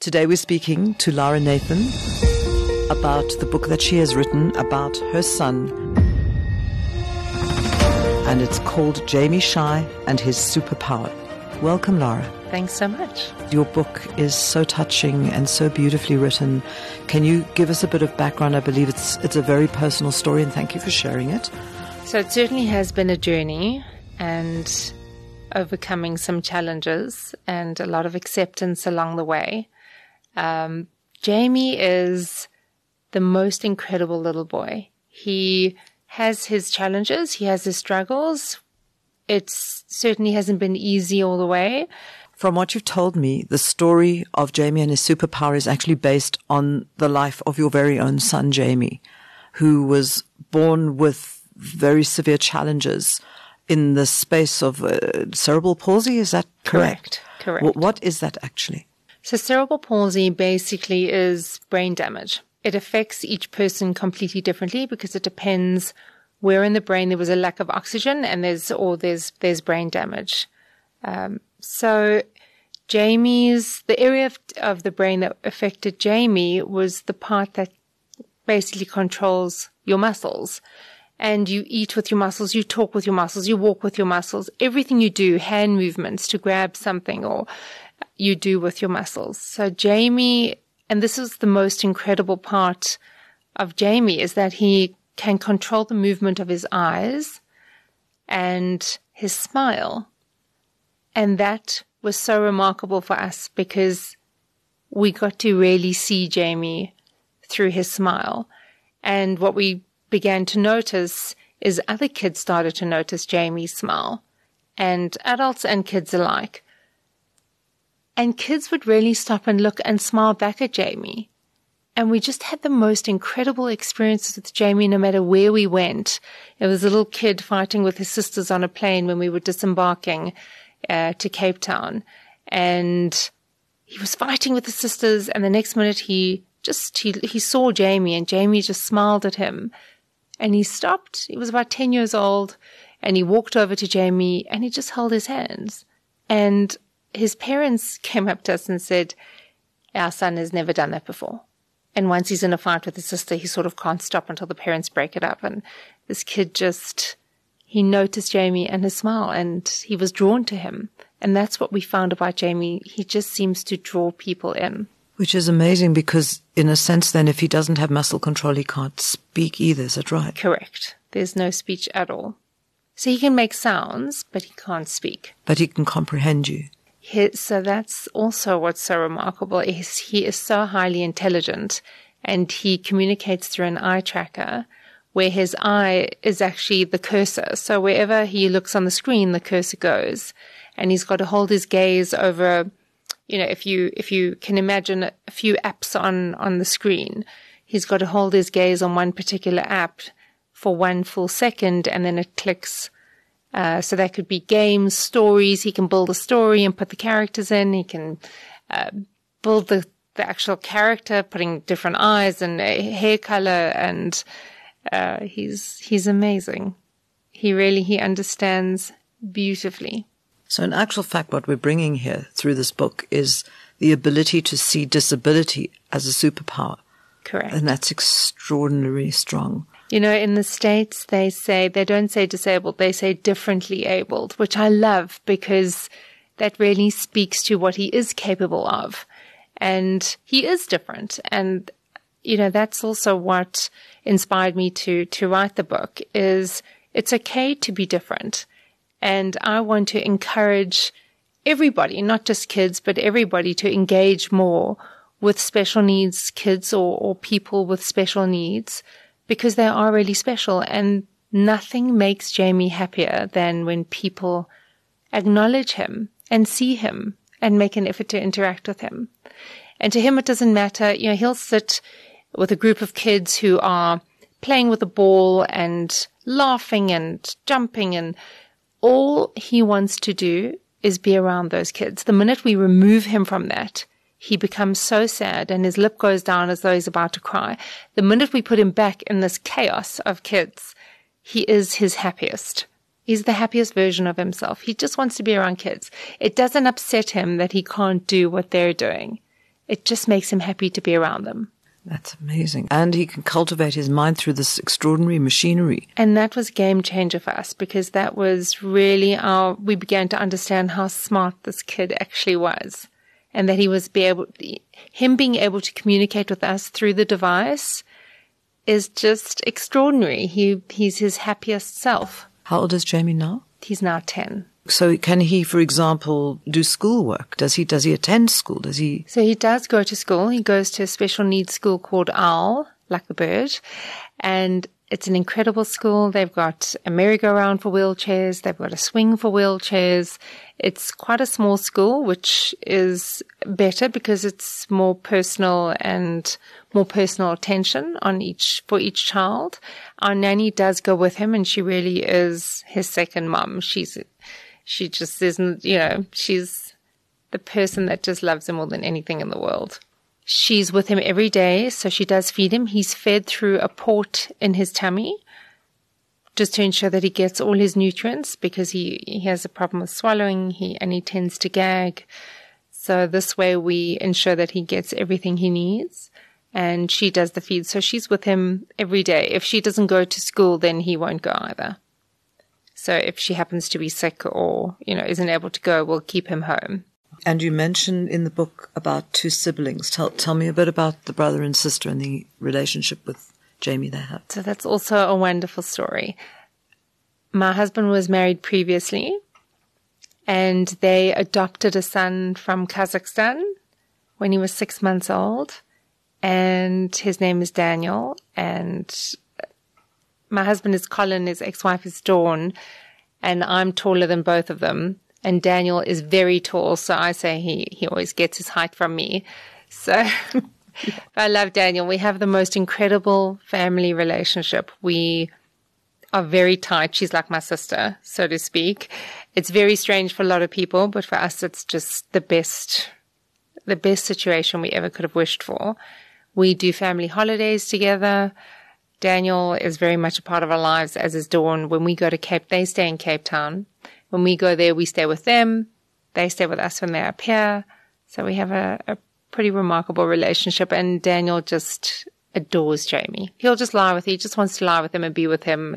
Today we're speaking to Lara Nathan about the book that she has written about her son. And it's called Jamie Shy and His Superpower. Welcome, Lara. Thanks so much. Your book is so touching and so beautifully written. Can you give us a bit of background? I believe it's a very personal story, and thank you for sharing it. So it certainly has been a journey and overcoming some challenges and a lot of acceptance along the way. Jamie is the most incredible little boy. He has his challenges. He has his struggles. It certainly hasn't been easy all the way. From what you've told me, the story of Jamie and his superpower is actually based on the life of your very own son, Jamie, who was born with very severe challenges in the space of cerebral palsy. Is that correct? Correct. What is that actually? So cerebral palsy basically is brain damage. It affects each person completely differently because it depends where in the brain there was a lack of oxygen and there's brain damage. So the area of the brain that affected Jamie was the part that basically controls your muscles. And you eat with your muscles, you talk with your muscles, you walk with your muscles. Everything you do, hand movements to grab something, or you do with your muscles. So Jamie, and this is the most incredible part of Jamie, is that he can control the movement of his eyes and his smile. And that was so remarkable for us because we got to really see Jamie through his smile. And what we began to notice is other kids started to notice Jamie's smile, and adults and kids alike. And kids would really stop and look and smile back at Jamie. And we just had the most incredible experiences with Jamie no matter where we went. There was a little kid fighting with his sisters on a plane when we were disembarking to Cape Town. And he was fighting with his sisters, and the next minute he saw Jamie, and Jamie just smiled at him. And he stopped. He was about 10 years old, and he walked over to Jamie, and he just held his hands. And his parents came up to us and said, our son has never done that before. And once he's in a fight with his sister, he sort of can't stop until the parents break it up. And this kid he noticed Jamie and his smile, and he was drawn to him. And that's what we found about Jamie. He just seems to draw people in. Which is amazing because, in a sense, then, if he doesn't have muscle control, he can't speak either. Is that right? Correct. There's no speech at all. So he can make sounds, but he can't speak. But he can comprehend you. So that's also what's so remarkable. He is so highly intelligent, and he communicates through an eye tracker where his eye is actually the cursor. So wherever he looks on the screen, the cursor goes. And he's got to hold his gaze over, if you can imagine a few apps on the screen, he's got to hold his gaze on one particular app for 1 full second, and then it clicks. So that could be games, stories. He can build a story and put the characters in. He can build the actual character, putting different eyes and hair color, and he's amazing. He understands beautifully. So in actual fact, what we're bringing here through this book is the ability to see disability as a superpower. Correct. And that's extraordinarily strong. In the States, they don't say disabled, they say differently abled, which I love because that really speaks to what he is capable of. And he is different. And, that's also what inspired me to write the book, is it's okay to be different. And I want to encourage everybody, not just kids, but everybody to engage more with special needs kids or people with special needs, because they are really special. And nothing makes Jamie happier than when people acknowledge him and see him and make an effort to interact with him. And to him, it doesn't matter. He'll sit with a group of kids who are playing with a ball and laughing and jumping, and all he wants to do is be around those kids. The minute we remove him from that, he becomes so sad and his lip goes down as though he's about to cry. The minute we put him back in this chaos of kids, he is his happiest. He's the happiest version of himself. He just wants to be around kids. It doesn't upset him that he can't do what they're doing. it just makes him happy to be around them. That's amazing. And he can cultivate his mind through this extraordinary machinery. And that was a game changer for us, because that was really we began to understand how smart this kid actually was. And that him being able to communicate with us through the device is just extraordinary. He's his happiest self. How old is Jamie now? He's now 10. So can he, for example, do schoolwork? Does he attend school? So he does go to school. He goes to a special needs school called OWL, like the bird. And it's an incredible school. They've got a merry-go-round for wheelchairs. They've got a swing for wheelchairs. It's quite a small school, which is better because it's more personal and more personal attention for each child. Our nanny does go with him, and she really is his second mum. She just isn't, she's the person that just loves him more than anything in the world. She's with him every day, so she does feed him. He's fed through a port in his tummy just to ensure that he gets all his nutrients, because he has a problem with swallowing and he tends to gag. So this way we ensure that he gets everything he needs, and she does the feed. So she's with him every day. If she doesn't go to school, then he won't go either. So if she happens to be sick or, isn't able to go, we'll keep him home. And you mentioned in the book about two siblings. Tell me a bit about the brother and sister and the relationship with Jamie they have. So that's also a wonderful story. My husband was married previously, and they adopted a son from Kazakhstan when he was 6 months old, and his name is Daniel, and my husband is Colin, his ex-wife is Dawn, and I'm taller than both of them. And Daniel is very tall, so I say he always gets his height from me. So I love Daniel. We have the most incredible family relationship. We are very tight. She's like my sister, so to speak. It's very strange for a lot of people, but for us, it's just the best situation we ever could have wished for. We do family holidays together. Daniel is very much a part of our lives, as is Dawn. When we go to they stay in Cape Town. When we go there, we stay with them. They stay with us when they're up here. So we have a pretty remarkable relationship. And Daniel just adores Jamie. He just wants to lie with him and be with him.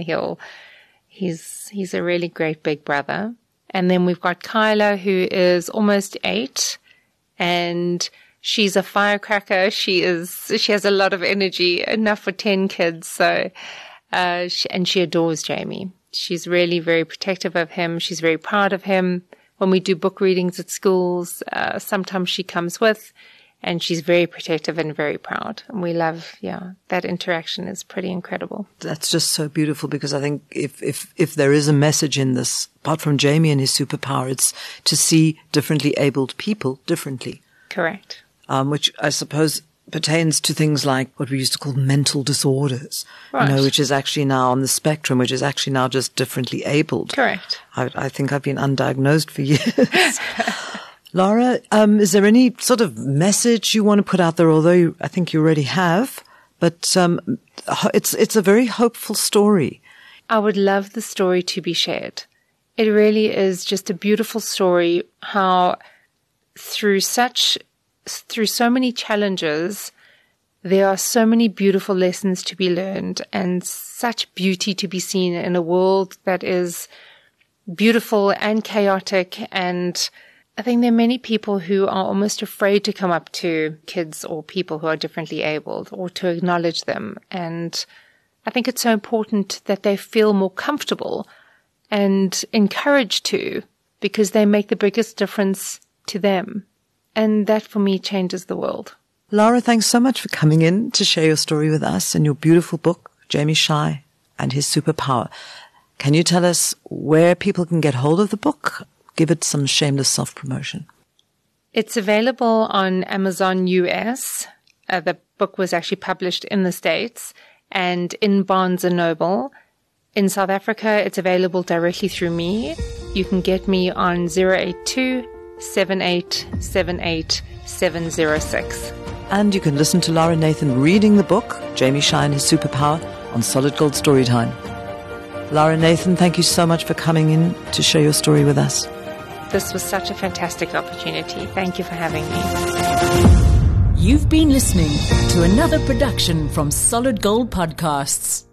He's a really great big brother. And then we've got Kyla, who is almost 8, and she's a firecracker. She has a lot of energy, enough for 10 kids. So, and she adores Jamie. She's really very protective of him. She's very proud of him. When we do book readings at schools, sometimes she comes with, and she's very protective and very proud. And we love, that interaction is pretty incredible. That's just so beautiful, because I think if there is a message in this, apart from Jamie and his superpower, it's to see differently abled people differently. Correct. Which I suppose pertains to things like what we used to call mental disorders, right. Which is actually now on the spectrum, which is actually now just differently abled. Correct. I think I've been undiagnosed for years. Laura, is there any sort of message you want to put out there, although I think you already have, but it's a very hopeful story. I would love the story to be shared. It really is just a beautiful story, how through so many challenges, there are so many beautiful lessons to be learned and such beauty to be seen in a world that is beautiful and chaotic. And I think there are many people who are almost afraid to come up to kids or people who are differently abled or to acknowledge them. And I think it's so important that they feel more comfortable and encouraged to, because they make the biggest difference to them. And that, for me, changes the world. Laura, thanks so much for coming in to share your story with us and your beautiful book, Jamie Shy and His Superpower. Can you tell us where people can get hold of the book? Give it some shameless self-promotion. It's available on Amazon US. The book was actually published in the States, and in Barnes & Noble. In South Africa, it's available directly through me. You can get me on 082 7878 706. And you can listen to Laura Nathan reading the book, Jamie Shy and His Superpower, on Solid Gold Storytime. Laura Nathan, thank you so much for coming in to share your story with us. This was such a fantastic opportunity. Thank you for having me. You've been listening to another production from Solid Gold Podcasts.